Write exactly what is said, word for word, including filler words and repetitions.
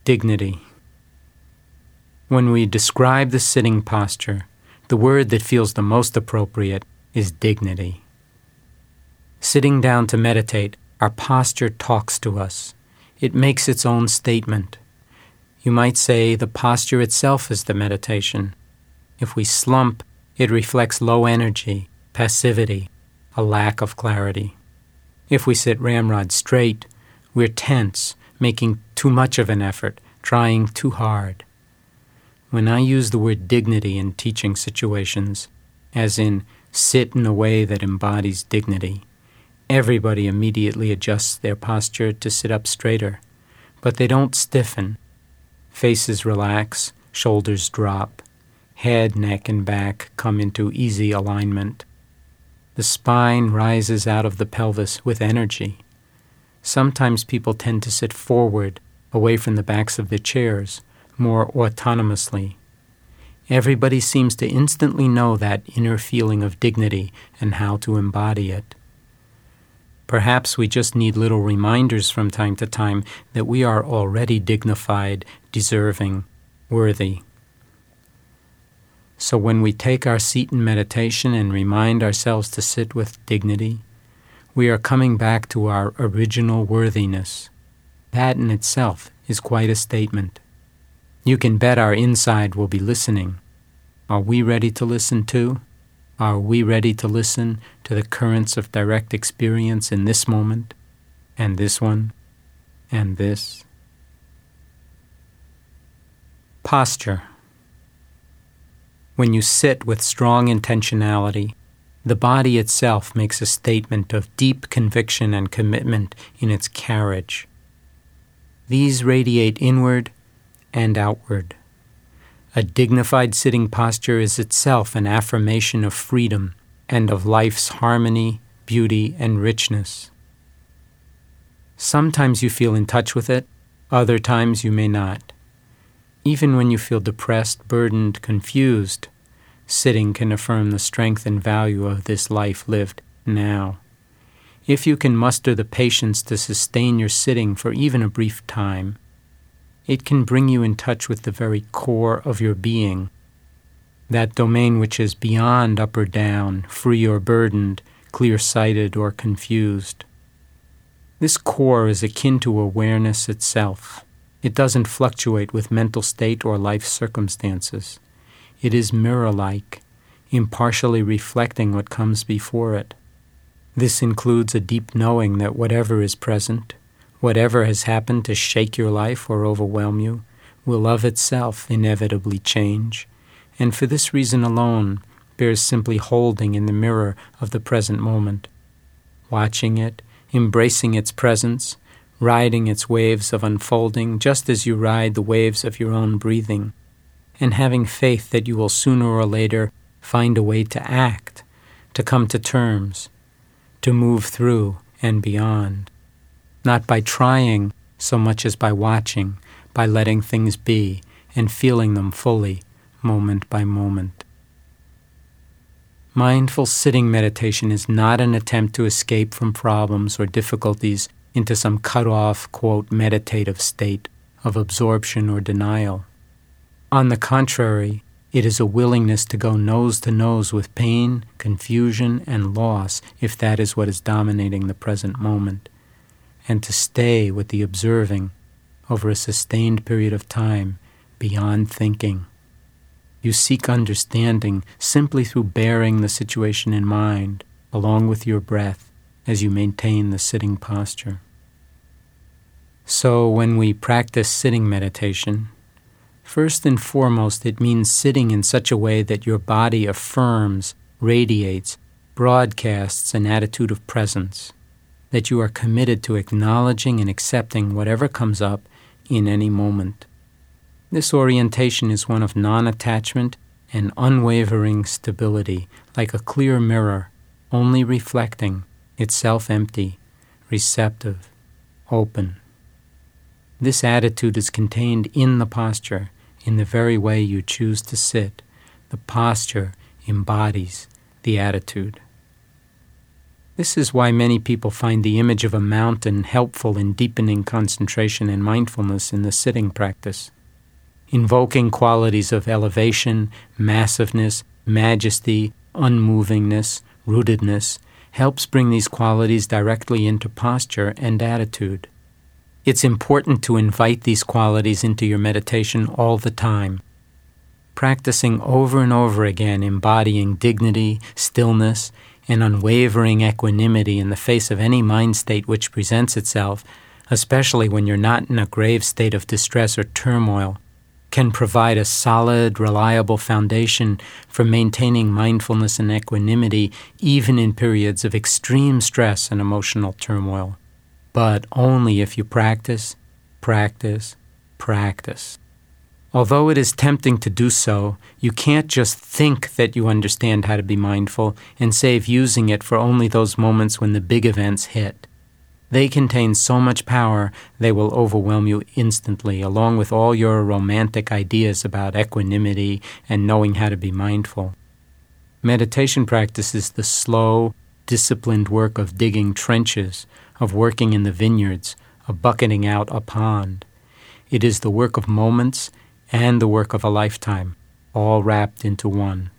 Dignity. When we describe the sitting posture, the word that feels the most appropriate is dignity. Sitting down to meditate, our posture talks to us. It makes its own statement. You might say the posture itself is the meditation. If we slump, it reflects low energy, passivity, a lack of clarity. If we sit ramrod straight, we're tense, making too much of an effort, trying too hard. When I use the word dignity in teaching situations, as in sit in a way that embodies dignity, everybody immediately adjusts their posture to sit up straighter, but they don't stiffen. Faces relax, shoulders drop, head, neck, and back come into easy alignment. The spine rises out of the pelvis with energy. Sometimes people tend to sit forward, away from the backs of their chairs, more autonomously. Everybody seems to instantly know that inner feeling of dignity and how to embody it. Perhaps we just need little reminders from time to time that we are already dignified, deserving, worthy. So when we take our seat in meditation and remind ourselves to sit with dignity, we are coming back to our original worthiness. That in itself is quite a statement. You can bet our inside will be listening. Are we ready to listen too? Are we ready to listen to the currents of direct experience in this moment, and this one, and this? Posture. When you sit with strong intentionality, the body itself makes a statement of deep conviction and commitment in its carriage. These radiate inward and outward. A dignified sitting posture is itself an affirmation of freedom and of life's harmony, beauty, and richness. Sometimes you feel in touch with it, other times you may not. Even when you feel depressed, burdened, confused, sitting can affirm the strength and value of this life lived now. If you can muster the patience to sustain your sitting for even a brief time, it can bring you in touch with the very core of your being, that domain which is beyond up or down, free or burdened, clear-sighted or confused. This core is akin to awareness itself. It doesn't fluctuate with mental state or life circumstances. It is mirror-like, impartially reflecting what comes before it. This includes a deep knowing that whatever is present, whatever has happened to shake your life or overwhelm you, will of itself inevitably change, and for this reason alone bears simply holding in the mirror of the present moment, watching it, embracing its presence, riding its waves of unfolding just as you ride the waves of your own breathing, and having faith that you will sooner or later find a way to act, to come to terms, to move through and beyond. Not by trying so much as by watching, by letting things be and feeling them fully, moment by moment. Mindful sitting meditation is not an attempt to escape from problems or difficulties into some cut-off, quote, meditative state of absorption or denial. On the contrary, it is a willingness to go nose to nose with pain, confusion, and loss, if that is what is dominating the present moment, and to stay with the observing over a sustained period of time beyond thinking. You seek understanding simply through bearing the situation in mind, along with your breath, as you maintain the sitting posture. So when we practice sitting meditation, first and foremost it means sitting in such a way that your body affirms, radiates, broadcasts an attitude of presence, that you are committed to acknowledging and accepting whatever comes up in any moment. This orientation is one of non-attachment and unwavering stability, like a clear mirror, only reflecting, itself empty, receptive, open. This attitude is contained in the posture, in the very way you choose to sit. The posture embodies the attitude. This is why many people find the image of a mountain helpful in deepening concentration and mindfulness in the sitting practice. Invoking qualities of elevation, massiveness, majesty, unmovingness, rootedness helps bring these qualities directly into posture and attitude. It's important to invite these qualities into your meditation all the time. Practicing over and over again embodying dignity, stillness, and unwavering equanimity in the face of any mind state which presents itself, especially when you're not in a grave state of distress or turmoil, can provide a solid, reliable foundation for maintaining mindfulness and equanimity even in periods of extreme stress and emotional turmoil. But only if you practice, practice, practice. Although it is tempting to do so, you can't just think that you understand how to be mindful and save using it for only those moments when the big events hit. They contain so much power, they will overwhelm you instantly, along with all your romantic ideas about equanimity and knowing how to be mindful. Meditation practice is the slow, disciplined work of digging trenches, of working in the vineyards, of bucketing out a pond. It is the work of moments and the work of a lifetime, all wrapped into one.